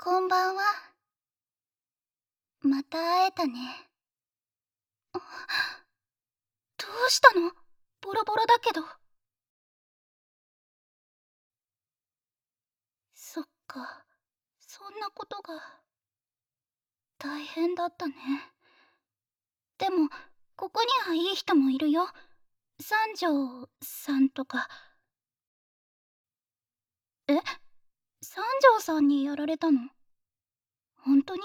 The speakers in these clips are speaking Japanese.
こんばんは。また会えたね。どうしたの？ボロボロだけど。そっか、そんなことが。大変だったね。でも、ここにはいい人もいるよ。三条さんとか。え？三条さんにやられたの？本当に？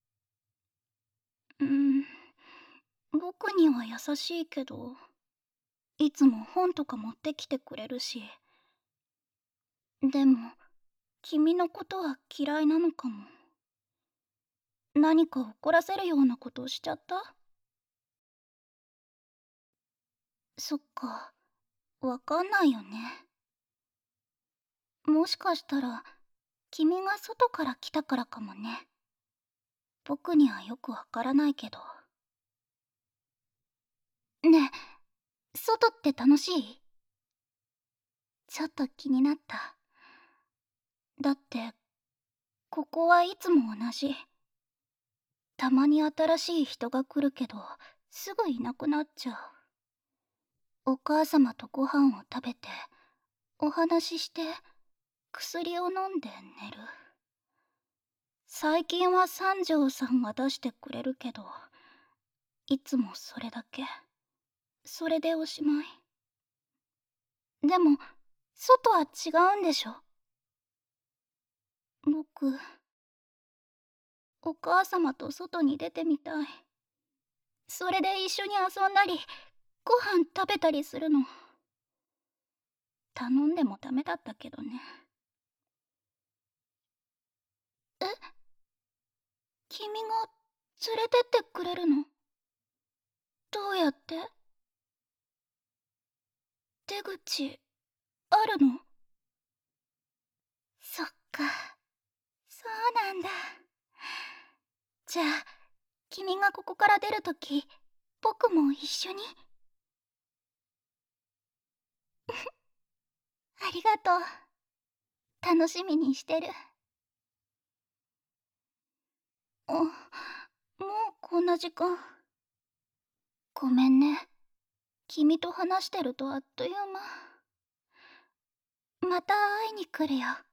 僕には優しいけど、いつも本とか持ってきてくれるし。でも、君のことは嫌いなのかも。何か怒らせるようなことをしちゃった？そっか、わかんないよね。もしかしたら、君が外から来たからかもね。僕にはよくわからないけど。ねえ、外って楽しい？ちょっと気になった。だって、ここはいつも同じ。たまに新しい人が来るけど、すぐいなくなっちゃう。お母様とご飯を食べて、お話しして、薬を飲んで寝る。最近は三条さんが出してくれるけど、いつもそれだけ。それでおしまい。でも、外は違うんでしょ？僕、お母様と外に出てみたい。それで一緒に遊んだり、ご飯食べたりするの。頼んでもダメだったけどね。え？君が連れてってくれるの？どうやって？出口、あるの？そっか、そうなんだ。じゃあ、君がここから出るとき、僕も一緒に。ありがとう。楽しみにしてる。もうこんな時間。ごめんね。君と話してるとあっという間。また会いに来るよ。